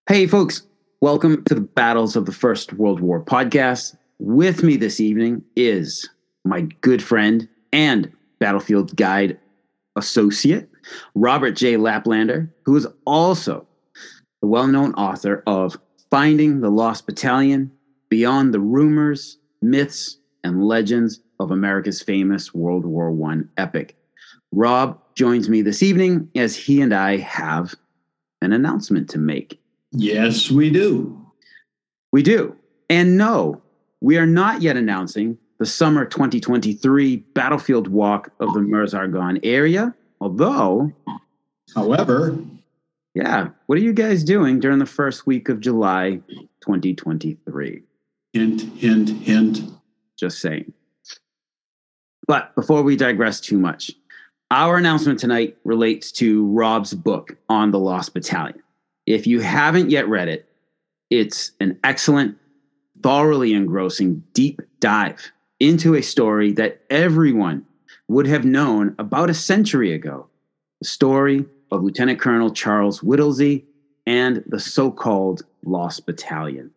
Hey, folks, welcome to the Battles of the First World War podcast. With me this evening is my good friend and Battlefield Guide associate, Robert J. Laplander, who is also the well-known author of Finding the Lost Battalion, Beyond the Rumors, Myths, and Legends of America's Famous World War I Epic. Rob joins me this evening as he and I have an announcement to make. Yes, we do. We do. And no, we are not yet announcing the summer 2023 battlefield walk of the Meuse-Argonne area. However, yeah, what are you guys doing during the first week of July 2023? Hint, hint, hint. Just saying. But before we digress too much, our announcement tonight relates to Rob's book on the Lost Battalion. If you haven't yet read it, it's an excellent, thoroughly engrossing deep dive into a story that everyone would have known about a century ago. The story of Lieutenant Colonel Charles Whittlesey and the so-called Lost Battalion.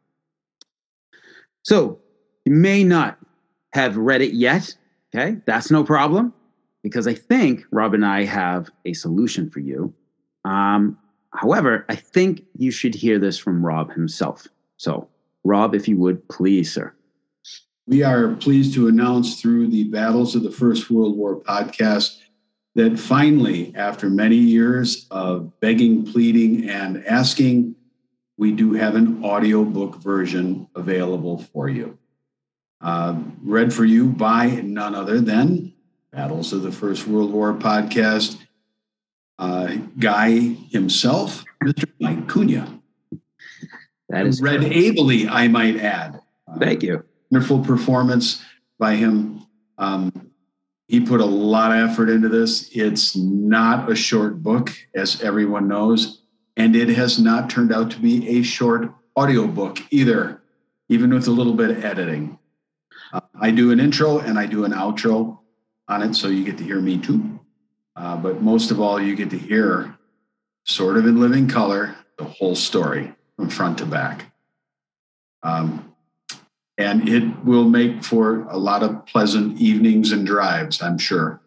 So you may not have read it yet, okay? That's no problem, because I think Rob and I have a solution for you. However, I think you should hear this from Rob himself. So, Rob, if you would, please, sir. We are pleased to announce through the Battles of the First World War podcast that finally, after many years of begging, pleading, and asking, we do have an audiobook version available for you. Read for you by none other than Battles of the First World War podcast guy himself, Mr. Mike Cunha. That is read correct. ably, I might add. Thank you. Wonderful performance by him. He put a lot of effort into this. It's not a short book, as everyone knows, and it has not turned out to be a short audiobook either, even with a little bit of editing. I do an intro and I do an outro on it, so you get to hear me too. But most of all, you get to hear, sort of in living color, the whole story from front to back. And it will make for a lot of pleasant evenings and drives, I'm sure.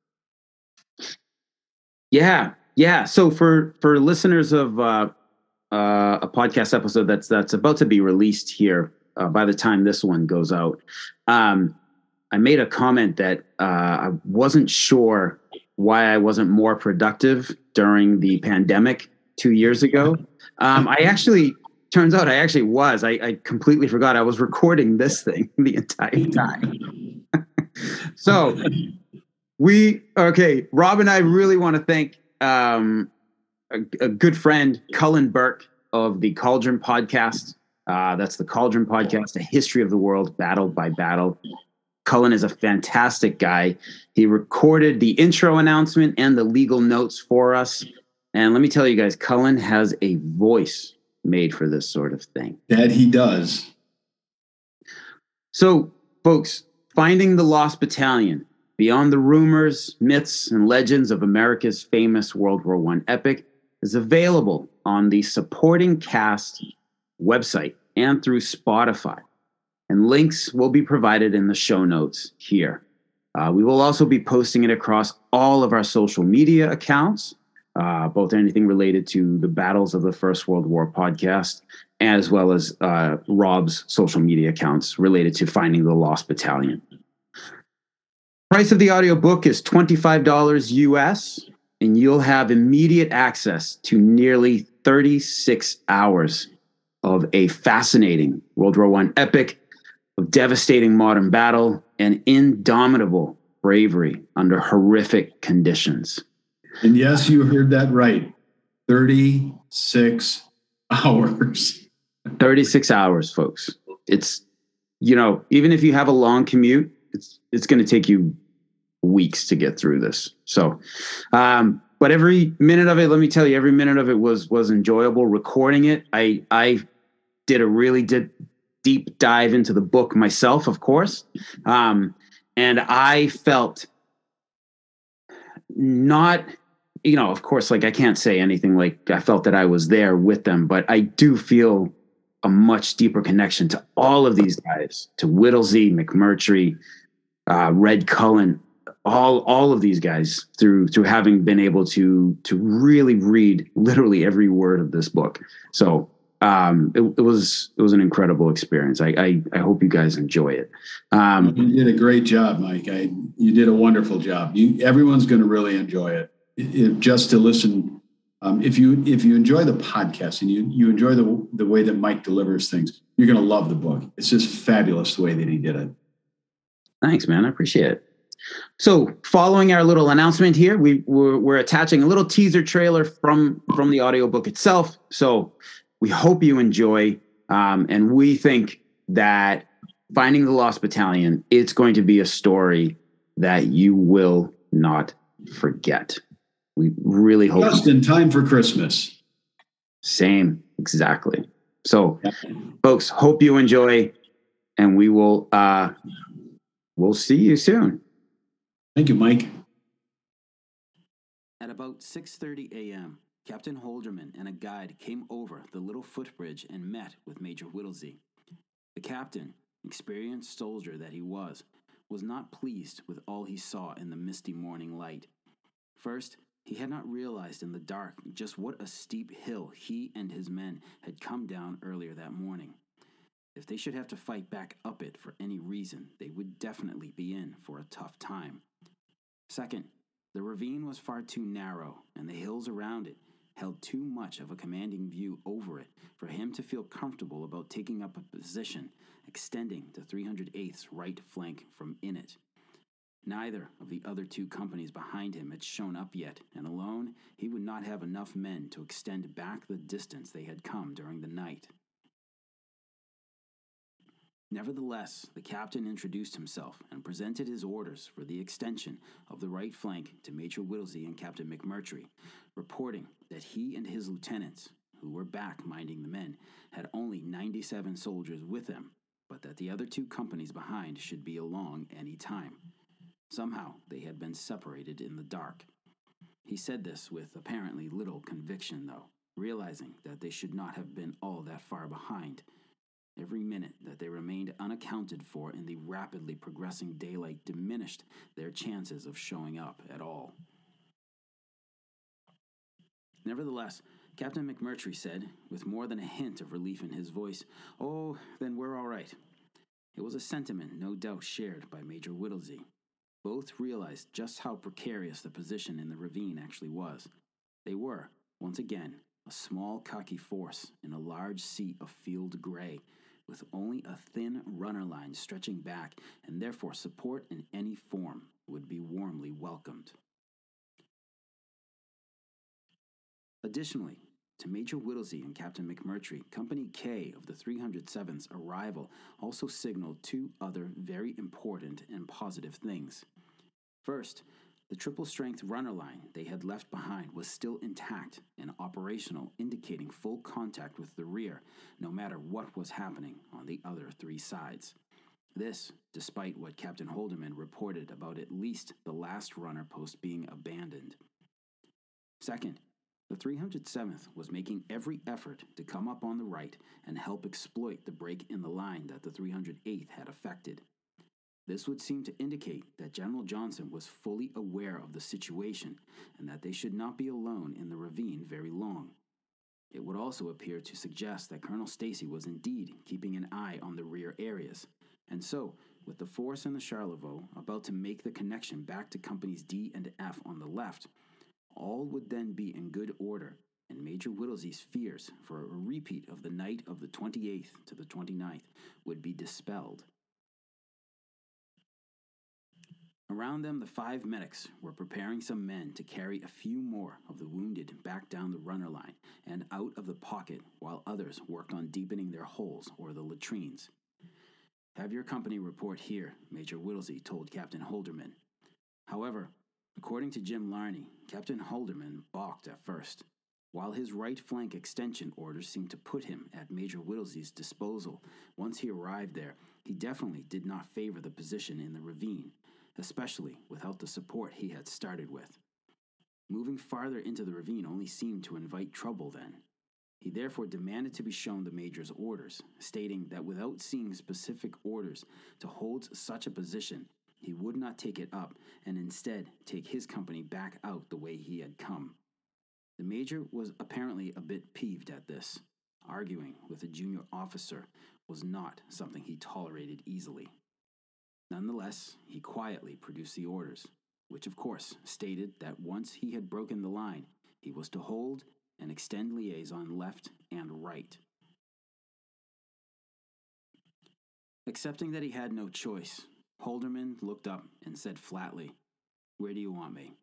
Yeah. So for listeners of a podcast episode that's about to be released here, by the time this one goes out, I made a comment that I wasn't sure why I wasn't more productive during the pandemic 2 years ago. Turns out I actually was. I completely forgot I was recording this thing the entire time. So Rob and I really want to thank a good friend, Cullen Burke of the Cauldron Podcast. That's the Cauldron Podcast, A History of the World, Battle by Battle. Cullen is a fantastic guy. He recorded the intro announcement and the legal notes for us. And let me tell you guys, Cullen has a voice made for this sort of thing. That he does. So, folks, Finding the Lost Battalion, Beyond the Rumors, Myths, and Legends of America's Famous World War I Epic is available on the Supporting Cast website and through Spotify. And links will be provided in the show notes here. We will also be posting it across all of our social media accounts, both anything related to the Battles of the First World War podcast, as well as Rob's social media accounts related to Finding the Lost Battalion. Price of the audiobook is $25 US, and you'll have immediate access to nearly 36 hours of a fascinating World War I epic of devastating modern battle and indomitable bravery under horrific conditions. And yes, you heard that right. 36 hours. 36 hours, folks. It's, even if you have a long commute, it's going to take you weeks to get through this. So, but every minute of it, let me tell you, every minute of it was enjoyable. Recording it, I did a really deep dive into the book myself, of course. And I felt not of course, like I can't say anything like I felt that I was there with them, but I do feel a much deeper connection to all of these guys, to Whittlesey, McMurtry, Red Cullen, all of these guys through having been able to really read literally every word of this book. So it was an incredible experience. I hope you guys enjoy it. You did a great job, Mike. You did a wonderful job. Everyone's going to really enjoy it. Just to listen, if you enjoy the podcast and you enjoy the way that Mike delivers things, you're going to love the book. It's just fabulous the way that he did it. Thanks, man. I appreciate it. So, following our little announcement here, we're attaching a little teaser trailer from the audiobook itself. So, we hope you enjoy, and we think that Finding the Lost Battalion, it's going to be a story that you will not forget. We really hope. Just in time for Christmas. Same, exactly. So, folks, hope you enjoy, and we will. We'll see you soon. Thank you, Mike. At about 6:30 a.m., Captain Holderman and a guide came over the little footbridge and met with Major Whittlesey. The captain, experienced soldier that he was not pleased with all he saw in the misty morning light. First, he had not realized in the dark just what a steep hill he and his men had come down earlier that morning. If they should have to fight back up it for any reason, they would definitely be in for a tough time. Second, the ravine was far too narrow, and the hills around it held too much of a commanding view over it for him to feel comfortable about taking up a position extending the 308th's right flank from in it. Neither of the other two companies behind him had shown up yet, and alone he would not have enough men to extend back the distance they had come during the night. Nevertheless, the captain introduced himself and presented his orders for the extension of the right flank to Major Whittlesey and Captain McMurtry, reporting that he and his lieutenants, who were back minding the men, had only 97 soldiers with them, but that the other two companies behind should be along any time. Somehow they had been separated in the dark. He said this with apparently little conviction, though, realizing that they should not have been all that far behind. Every minute that they remained unaccounted for in the rapidly progressing daylight diminished their chances of showing up at all. Nevertheless, Captain McMurtry said, with more than a hint of relief in his voice, "Oh, then we're all right." It was a sentiment no doubt shared by Major Whittlesey. Both realized just how precarious the position in the ravine actually was. They were, once again, a small khaki force in a large sea of field gray, with only a thin runner line stretching back, and therefore support in any form would be warmly welcomed. Additionally, to Major Whittlesey and Captain McMurtry, Company K of the 307th's arrival also signaled two other very important and positive things. First, the triple-strength runner line they had left behind was still intact and operational, indicating full contact with the rear, no matter what was happening on the other three sides. This, despite what Captain Holderman reported about at least the last runner post being abandoned. Second, the 307th was making every effort to come up on the right and help exploit the break in the line that the 308th had affected. This would seem to indicate that General Johnson was fully aware of the situation and that they should not be alone in the ravine very long. It would also appear to suggest that Colonel Stacy was indeed keeping an eye on the rear areas, and so, with the force in the Charlevoix about to make the connection back to Companies D and F on the left, all would then be in good order, and Major Whittlesey's fears for a repeat of the night of the 28th to the 29th would be dispelled. Around them, the 5 medics were preparing some men to carry a few more of the wounded back down the runner line and out of the pocket, while others worked on deepening their holes or the latrines. "Have your company report here," Major Whittlesey told Captain Holderman. However, according to Jim Larney, Captain Holderman balked at first. While his right flank extension orders seemed to put him at Major Whittlesey's disposal, once he arrived there, he definitely did not favor the position in the ravine, especially without the support he had started with. Moving farther into the ravine only seemed to invite trouble then. He therefore demanded to be shown the Major's orders, stating that without seeing specific orders to hold such a position, he would not take it up and instead take his company back out the way he had come. The Major was apparently a bit peeved at this. Arguing with a junior officer was not something he tolerated easily. Nonetheless, he quietly produced the orders, which of course stated that once he had broken the line, he was to hold and extend liaison left and right. Accepting that he had no choice, Holderman looked up and said flatly, "Where do you want me?"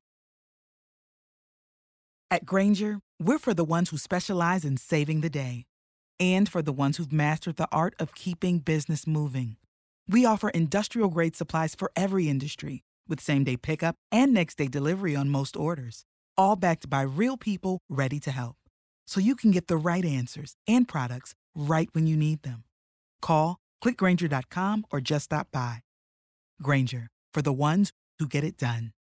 At Grainger, we're for the ones who specialize in saving the day and for the ones who've mastered the art of keeping business moving. We offer industrial-grade supplies for every industry with same-day pickup and next-day delivery on most orders, all backed by real people ready to help. So you can get the right answers and products right when you need them. Call, click Grainger.com, or just stop by. Grainger, for the ones who get it done.